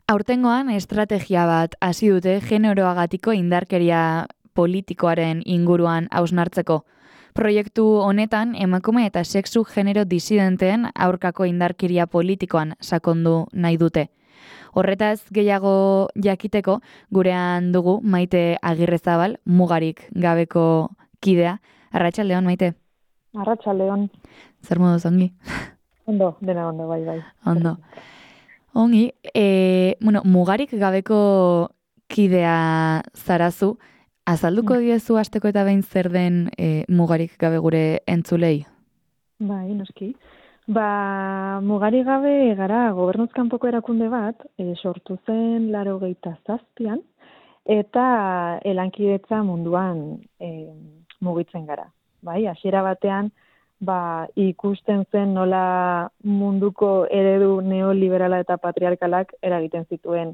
Aurtengoan estrategia bat hasi dute generoagatiko indarkeria politikoaren inguruan hausnartzeko. Proiektu honetan emakume eta sexu genero disidenteen aurkako indarkeria politikoan sakondu nahi dute. Horretaz gehiago jakiteko gurean dugu Maite Agirrezabal, mugarik gabeko kidea. Arratsaldeon, Maite. Arratsaldeon. Zer moduz ongi? Ondo, dena ondo, bai. Ondo. Ongi, mugarik gabeko kidea zarazu, azalduko diezu hasteko eta behin zer den mugarik gabe gure entzulei? Bai, noski. Mugarik gabe gara gobernuz kanpoko erakunde bat, sortu zen 87an, eta lankidetza munduan mugitzen gara. Bai, hasiera batean, ikusten zen nola munduko eredu neoliberala eta patriarkalak eragiten zituen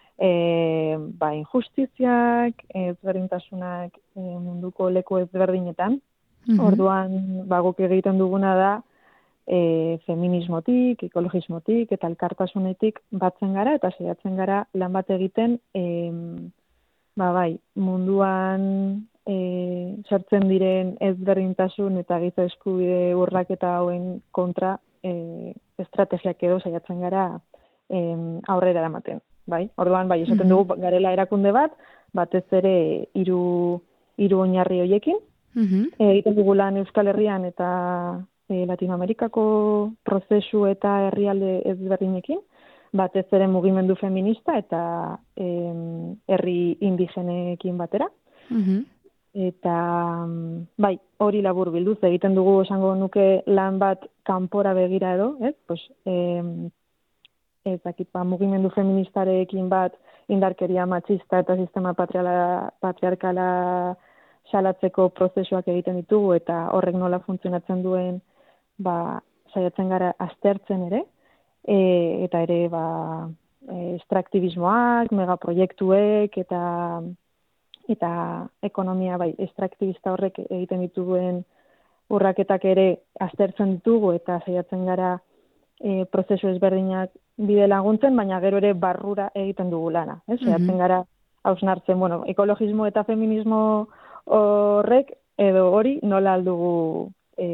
injustiziak, ezberdintasunak munduko leku ezberdinetan. Orduan, guk egiten duguna da feminismotik, ekologismotik eta elkartasunetik batzen gara eta saiatzen gara lan bat egiten munduan sortzen diren ezberdintasun eta giza eskubide urraketa hauen kontra estrategiak edo saiatzen gara aurrera eramaten. Orduan, esaten dugu garela erakunde bat, batez ere hiru oinarri horiekin. Egiten dugu lan Euskal Herrian eta Latinoamerikako prozesu eta herrialde ezberdinekin, batez ere mugimendu feminista eta herri indigenekin batera. Eta, hori labur bilduz, egiten dugu esango nuke lan bat kanpora begira edo, mugimendu feministarekin bat indarkeria matxista eta sistema patriarkala salatzeko prozesuak egiten ditugu eta horrek nola funtzionatzen duen saiatzen gara aztertzen ere, eta ere estraktibismoak, megaproiektuek eta ekonomia estraktibista horrek egiten dituen urraketak ere aztertzen ditugu eta saiatzen gara prozesu ezberdinak bide laguntzen, baina gero ere barrura egiten dugu lana. Saiatzen gara hausnartzen, ekologismo eta feminismo horrek edo hori nola aldugu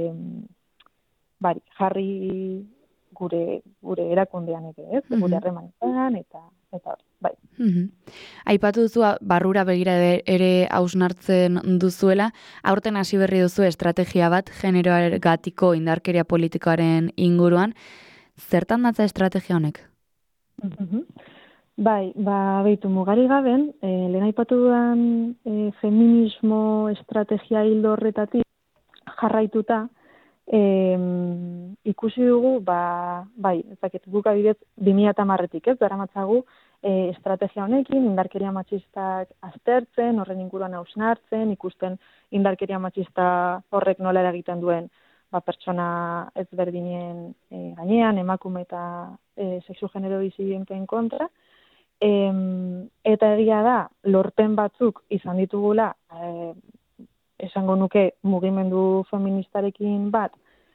jarri gure erakundean ere, gure harremanetan eta hori, Aipatu duzu barrura begira ere hausnartzen duzuela, aurten hasi berri duzu estrategia bat generoagatiko indarkeria politikoaren inguruan. Zertan datza estrategia honek? Beitu mugarik gaben, lehen aipatu dudan feminismo estrategia hildo horretatik jarraituta, ikusi dugu, guk adibidez 2010etik, daramatzagu estrategia honekin, indarkeria matxistak aztertzen, horren inguruan hausnartzen, ikusten indarkeria matxista horrek nola eragiten duen pertsona ezberdinen gainean, emakume eta sexu genero disidenteen kontra. Eta egia da, lorpen batzuk izan ditugula, esango nuke mugimendu feministarekin bat,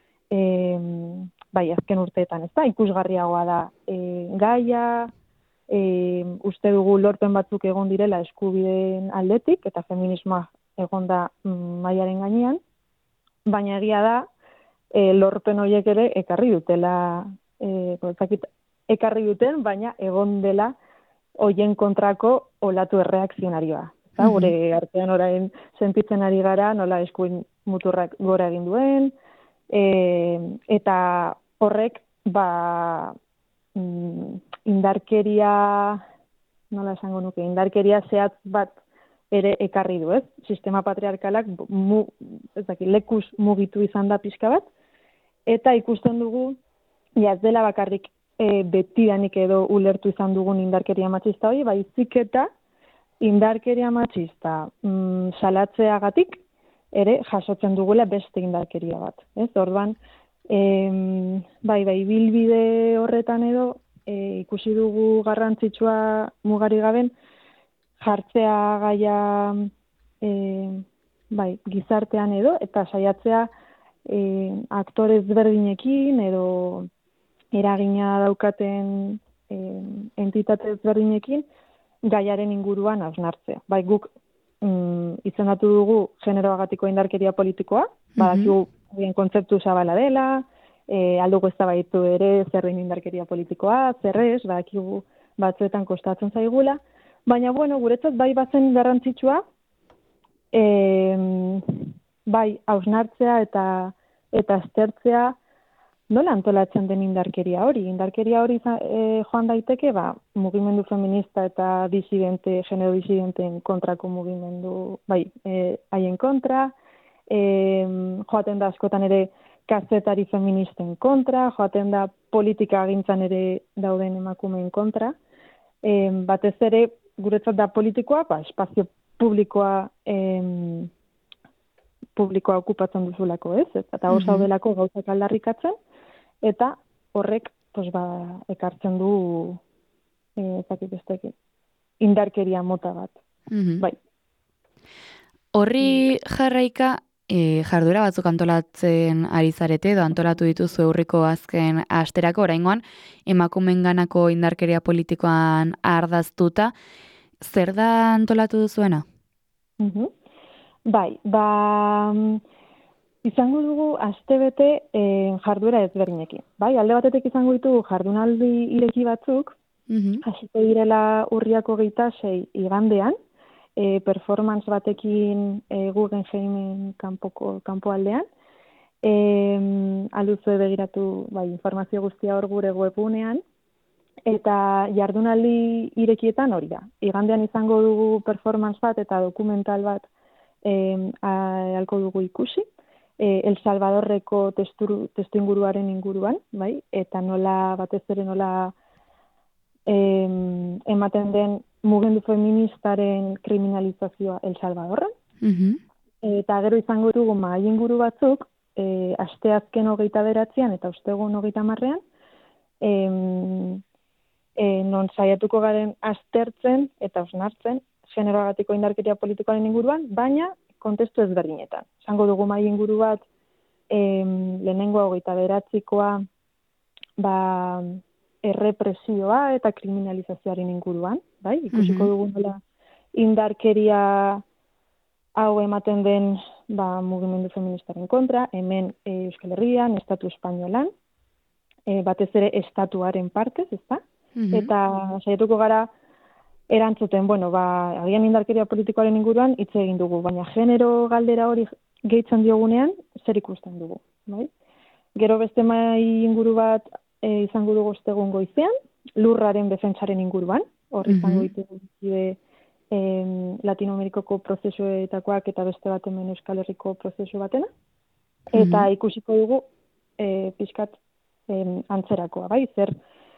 azken urteetan, ikusgarriagoa da gaia, uste dugu lorpen batzuk egon direla eskubideen aldetik, eta feminismoa egon da mailaren gainean, baina egia da, lorpen horiek ere ekarri dutela, ekarri duten, baina egon dela horien kontrako olatu erreakzionarioa. Gure artean orain sentitzen ari gara, nola eskuin muturrak gora egin duen, eta horrek indarkeria, nola esango nuke, indarkeria zehatz bat ere ekarri du, Sistema patriarkalak lekuz mugitu izan da pixka bat, eta ikusten dugu, ez dela bakarrik betidanik edo ulertu izan dugun indarkeria matxista hori, baizik eta indarkeria matxista salatzeagatik ere jasotzen dugula beste indarkeria bat. Orduan, bilbide horretan edo ikusi dugu garrantzitsua mugarik gaben jartzea gaia gizartean edo eta saiatzea aktore ezberdinekin edo eragina daukaten entitate ezberdinekin gaiaren inguruan hausnartzea. Bai, guk izendatu dugu generoagatiko indarkeria politikoa, badakigu bien kontzeptu zabala dela, aldugu eztabaitu ere zer den indarkeria politikoa, zer ez, badakigu batzuetan kostatzen zaigula, baina bueno, guretzat bai bazen garrantzitsua, bai hausnartzea eta aztertzea nola antolatzen den indarkeria hori. Indarkeria hori joan daiteke, mugimendu feminista eta genero disidenteen kontrako mugimendu, haien kontra, joaten da askotan ere kazetari feministen kontra, joaten da politika agintzan ere dauden emakumeen kontra. Batez ere, guretzat da politikoa, espazio publikoa okupatzen duzulako, ez? Eta hor zaudelako gauzak aldarrikatzen, eta horrek ekartzen du indarkeria mota bat. Bai. Horri jarraika, jarduera batzuk antolatzen ari zarete, edo antolatu dituzu aurreko azken asterako, oraingoan emakumeenganako indarkeria politikoan ardaztuta, zer da antolatu duzuena? Bai, izango dugu astebete jarduera ezberdinekin. Bai, alde batetik izango ditugu jardunaldi ireki batzuk, hasiko direla urriako 26 igandean, performance batekin Guggenheimen kanpoaldean. Alduzue begiratu informazio guztia hor gure webgunean. Eta jardunaldi irekietan hori da. Igandean izango dugu performance bat eta dokumental bat ahalko dugu ikusi. El Salvadorreko testu inguruaren inguruan, bai? Eta batez ere nola ematen den mugimendu feministaren kriminalizazioa El Salvadorren. Eta gero izango dugu mahai inguru batzuk, asteazken 29an eta ostegun 30ean, non saiatuko garen aztertzen eta hausnartzen generoagatiko indarkeria politikoaren inguruan, baina kontestu ezberdinetan. Izango dugu mahai inguru bat, lehenengoa 29koa errepresioa eta kriminalizazioaren inguruan, bai? Ikusiko dugu nola indarkeria hau ematen den mugimendu feministaren kontra, hemen Euskal Herrian, Estatu Espainolan, batez ere estatuaren partez, ezta? Eta saiatuko gara erantzuten, agian indarkeria politikoaren inguruan hitz egin dugu, baina genero galdera hori gehitzen diogunean, zer ikusten dugu, bai? Gero beste mahai inguru bat izango dugu ostegun goizean, lurraren defentsaren inguruan, hor izango ditugu Latinoamerikoko prozesuetakoak eta beste bat hemen Euskal Herriko prozesu batena, eta ikusiko dugu pixkat antzerakoa, bai? Zer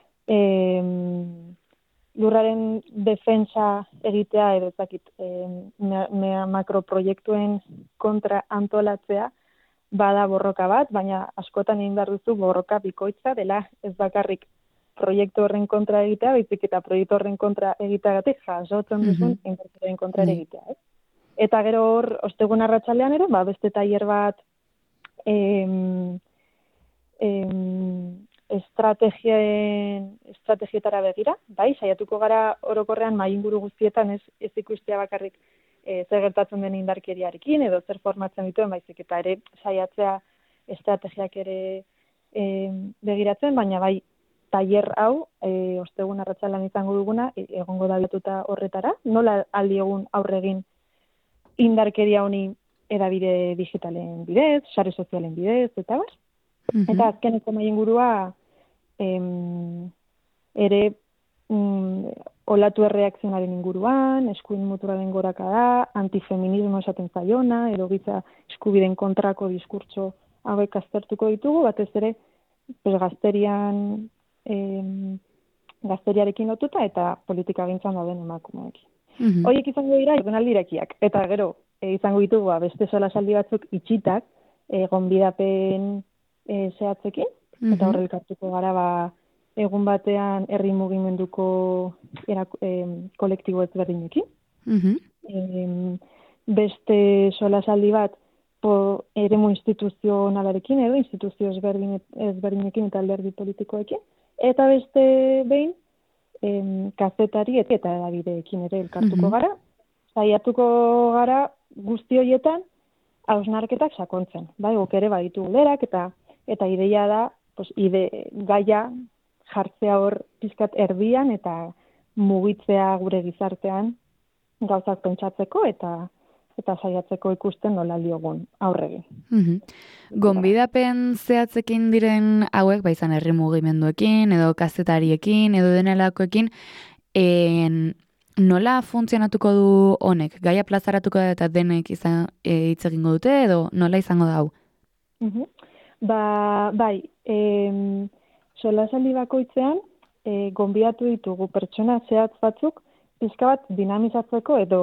lurraren defentsa egitea edo makroproiektuen kontra antolatzea bada borroka bat, baina askotan egin behar duzu borroka bikoitza dela ez bakarrik proiektu horren kontra egitea, baizik eta proiektu horren kontra egiteagatik jasotzen duzun indarkeriaren kontra egitea. Eta gero hor, ostegun arratsaldean ere, beste tailer bat estrategietara begira, bai, saiatuko gara orokorrean mahai inguru guztietan ez ikustea bakarrik zer gertatzen den indarkeriarekin edo zer formatzen dituen, baizik eta ere saiatzea estrategiak ere begiratzen, baina bai, tailer hau, ostegun arratsaldean izango duguna, egongo da bilatuta horretara, nola aldiegun aurre egin indarkeria honi hedabide digitalen bidez, sare sozialen bidez, eta bar. Eta azkeneko mahai ingurua ere olatu erreakzionaren inguruan, eskuin muturraren gorakada, antifeminismo esaten zaiona, edo giza eskubideen kontrako diskurtso hauek aztertuko ditugu, batez ere gazteriarekin lotuta eta politika gintzan dauden emakumeekin. Horiek izango dira jardunaldi irekiak, eta gero izango ditugu beste solasaldi batzuk itxitak, gonbidapen zehatzekin, eta horre elkartuko gara egun batean herri mugimenduko kolektibo ezberdinekin. Beste solasaldi bat eremu instituzionalarekin edo instituzio ezberdinekin eta alderdi politikoekin. Eta beste behin, kazetari eta hedabideekin ere elkartuko gara. Saiatuko gara guzti horietan hausnarketak sakontzen. Bai, guk ere baditu galderak eta ideia da, pues, gaia jartzea hor pizkat erdian eta mugitzea gure gizartean gauzak pentsatzeko eta saiatzeko ikusten nola diogun aurre egin. Gonbidapen zehatzekin diren hauek, izan herri mugimenduekin, edo kazetariekin, edo denelakoekin, nola funtzionatuko du honek? Gaia plazaratuko da eta denek hitz egingo dute, edo nola izango da hau? Bai, solasaldi bakoitzean, gonbidatu ditugu pertsona zehatz batzuk, pixka bat dinamizatzeko edo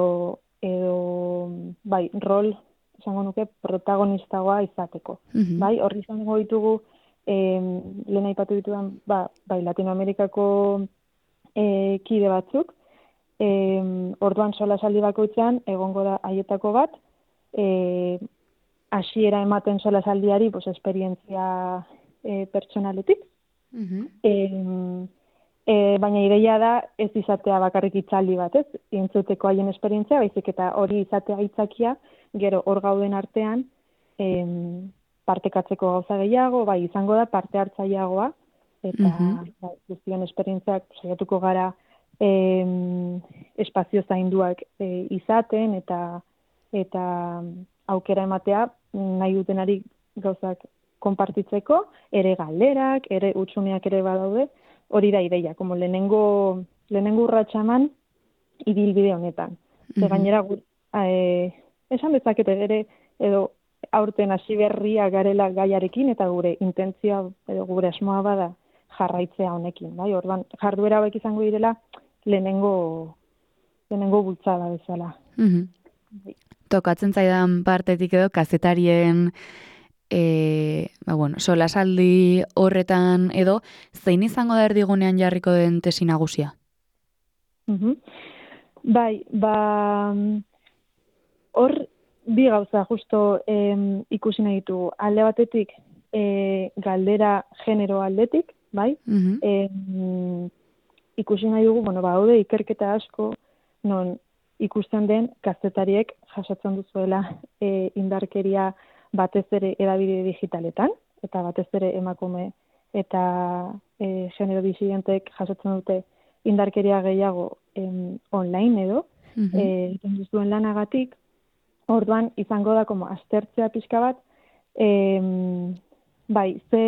bai, rol, esango nuke, protagonistagoa izateko. Bai, horri izango ditugu, lehen aipatu ditudan, bai, Latinoamerikako kide batzuk, orduan solasaldi bakoitzean, egongo da haietako bat, hasiera ematen solasaldiari, esperientzia pertsonaletik, baina ideia da ez izatea bakarrik hitzaldi bat, ez? Entzuteko haien esperientzia, baizik eta hori izatea aitzakia, gero hor gauden artean partekatzeko gauza gehiago, bai izango da parte hartzaileagoa eta guztion esperientziak saiatuko gara espazio zainduak izaten eta aukera ematea nahi dutenari gauzak konpartitzeko, ere galderak, ere hutsuneak ere badaude. Hori da ideia, como lehenengo urratsa eman ibilbide honetan. Gainera, esan dezakete ere, edo aurten hasi berria garela gaiarekin, eta gure intentzioa edo gure asmoa bada jarraitzea honekin. Bai? Orduan, jarduera hauek izango direla lehenengo bultzada bezala. Tokatzen zaidan partetik edo kazetarien solasaldi horretan edo, zein izango da erdigunean jarriko den tesi nagusia? Bai, hor bi gauza justo ikusi nahi ditugu. Alde batetik, galdera genero aldetik, bai? Ikusi nahi dugu, baude ikerketa asko, non ikusten den kazetariek jasotzen duzuela indarkeria batez ere hedabide digitaletan, eta batez ere emakume eta genero disidentek jasotzen dute indarkeria gehiago online edo, egiten duzuen lanagatik, orduan izango da aztertzea pixka bat, bai,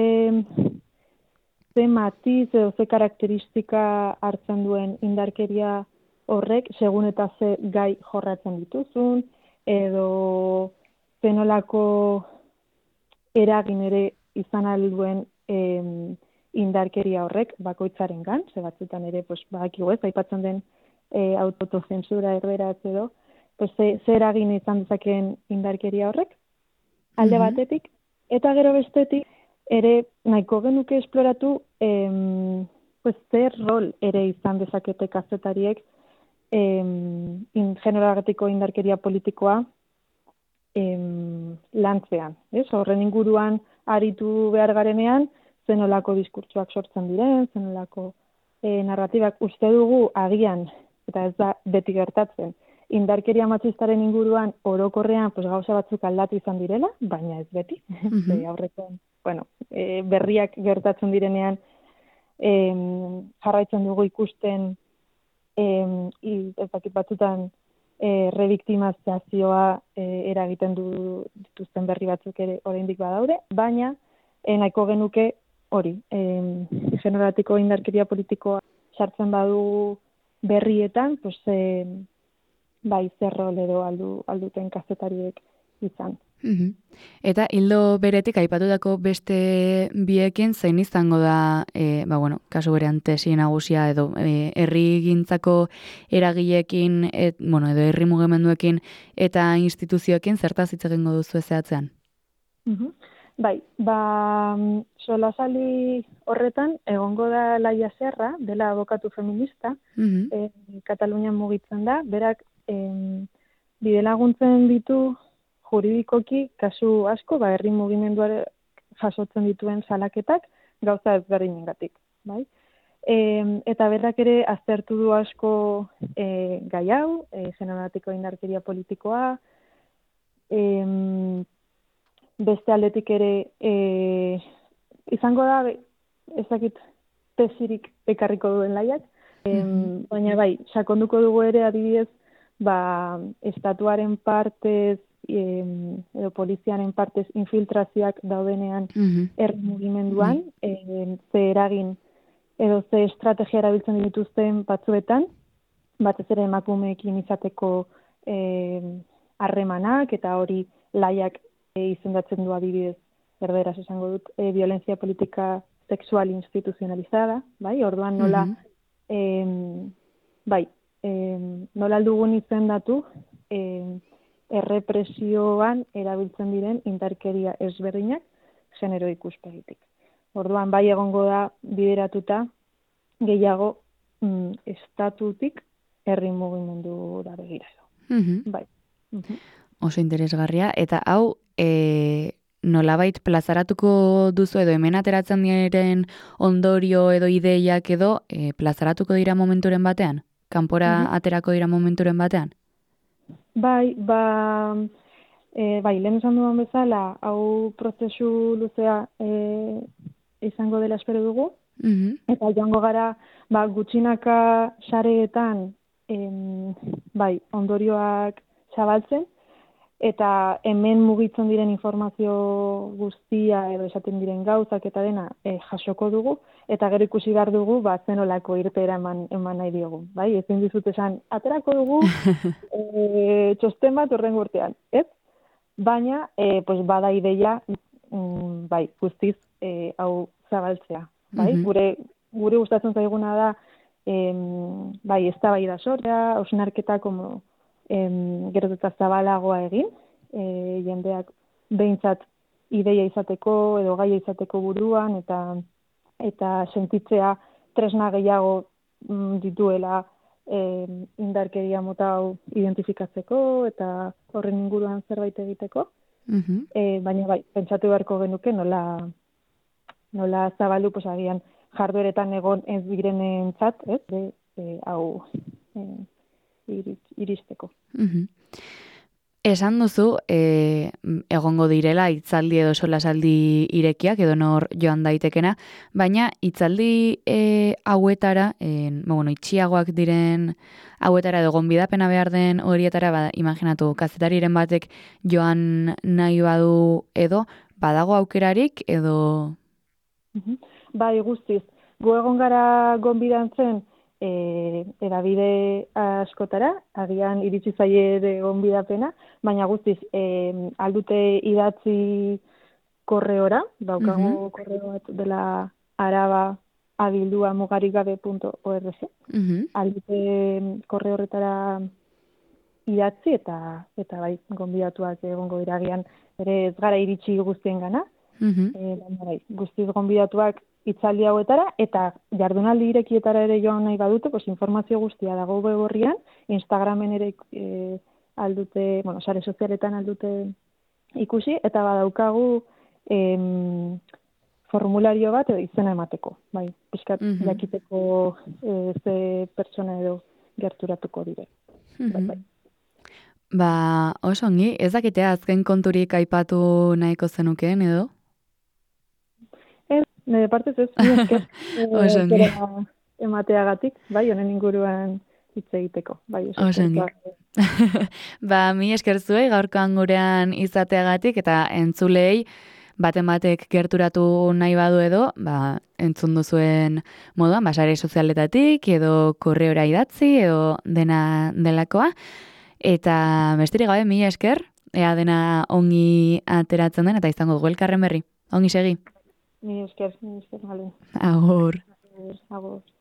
ze matiz edo ze karakteristika hartzen duen indarkeria horrek, segun eta ze gai jorratzen dituzun, edo zenolako eragin ere izan alduen indarkeria horrek bakoitzaren gan, ze batzutan ere, badakigu ez, aipatzen den autozentsura erberatz edo, ze eragin izan dezakeen indarkeria horrek, alde batetik, eta gero bestetik, ere nahiko genuke esploratu zer rol ere izan dezakete kazetariek generoagatiko indarkeria politikoa lantzean. Horren inguruan aritu behar garenean, zenolako diskurtsoak sortzen diren, zenolako narratibak uste dugu agian, eta ez da beti gertatzen, indarkeria matxistaren inguruan orokorrean gauza batzuk aldatu izan direla, baina ez beti. Aurreko, berriak gertatzen direnean jarraitzen dugu ikusten ezakit batzutan rebiktimazioa eragiten dituzten berri batzuk ere oraindik badaude, baina nahiko genuke hori, generatiko indarkeria politikoa sartzen badu berrietan, bai, zer rol edo alduten kazetariek izan. Eta hildo beretik aipatutako beste biekin zein izango da, kasu berean tesi nagusia edo herrigintzako eragileekin, edo herri mugimenduekin eta instituzioekin zertaz hitz egingo duzu zehatzean? Bai, solasaldi horretan egongo da Laia Serra, dela abokatu feminista, Katalunian mugitzen da, berak bidelaguntzen ditu juridikoki kasu asko, herri mugimenduare jasotzen dituen salaketak gauza ezberdinengatik, bai? Eta berrak ere aztertu du asko gai hau, generatiko indarkeria politikoa, beste aldetik ere izango da, ezakit tesirik ekarriko duen laiak, baina bai, sakonduko dugu ere adibidez, estatuaren partez, edo poliziaren partez infiltrazioak daudenean herri mugimenduan, ze eragin edo ze estrategia erabiltzen dituzten batzuetan, batez ere emakumeekin izateko harremanak, eta hori laiak izendatzen du adibidez, erderaz esango dut, violencia politika sexual institucionalizada, bai, orduan nola, nola aldugun izendatu, errepresioan erabiltzen diren indarkeria ezberdinak genero ikuspegitik. Orduan, bai egongo da bideratuta gehiago estatutik herri mugimendura begira edo. Bai. Oso interesgarria, eta hau nolabait plazaratuko duzu edo hemen ateratzen diren ondorio edo ideiak edo plazaratuko dira momenturen batean? Kanpora aterako dira momenturen batean? Bai, lehen esan duan bezala, hau prozesu luzea izango dela espero dugu, eta joango gara gutxinaka sareetan ondorioak zabaltzen, eta hemen mugitzen diren informazio guztia edo esaten diren gauzak eta dena jasoko dugu, eta gero ikusi behar dugu zenolako irteera eman nahi diogu. Bai? Ezin dizut esan, aterako dugu txosten bat horren urtean, ez? Baina, bada ideia, guztiz hau zabaltzea. Bai? Gure gustatzen zaiguna da, eztabaida sortzea, hausnarketa gero eta zabalagoa egin, jendeak behintzat ideia izateko edo gaia izateko buruan, eta sentitzea tresna gehiago dituela indarkeria mota hau identifikatzeko eta horren inguruan zerbait egiteko. Baina pentsatu beharko genuke nola zabaldu agian jardueretan egon ez direnentzat, hau iristeko. Esan duzu, egongo direla hitzaldi edo solasaldi irekiak edo nor joan daitekena, baina hitzaldi hauetara, itxiagoak diren hauetara edo gonbidapena behar den horietara, imaginatu, kazetariren batek joan nahi badu edo, badago aukerarik edo? Bai, guztiz. Gu egon gara gonbidantzen edabide askotara, agian iritsi zaie gonbidapena, baina guztiz aldute idatzi korreora, daukago korreo bat dela araba@abildua-mugarikgabe.org. Aldute korre horretara idatzi eta bai, gonbidatuak egongo dira agian, ere ez gara iritsi guztien gana, baina bai, guztiz gonbidatuak hitzaldi hauetara, eta jardunaldi irekietara ere joan nahi badute, informazio guztia dago web orrian, Instagramen ere aldute, sare sozialetan aldute ikusi, eta badaukagu formulario bat edo izena emateko, bai, pixkat jakiteko ze pertsona edo gerturatuko dire. Oso ongi, ez dakitea azken konturik aipatu nahiko zenukeen edo? Nire partez ez, emateagatik, bai, honen inguruan hitz egiteko. Osongi. Mi esker zuei gaurkoan gurean izateagatik eta entzulei batek gerturatu nahi badu edo, entzun duzuen moduan, sare sozialetatik edo korreora idatzi edo dena delakoa. Eta besterik gabe, mi esker, ea dena ongi ateratzen den eta izango dugu elkarren berri. Ongi segi. Mi esker, Malen. Agur. Agur.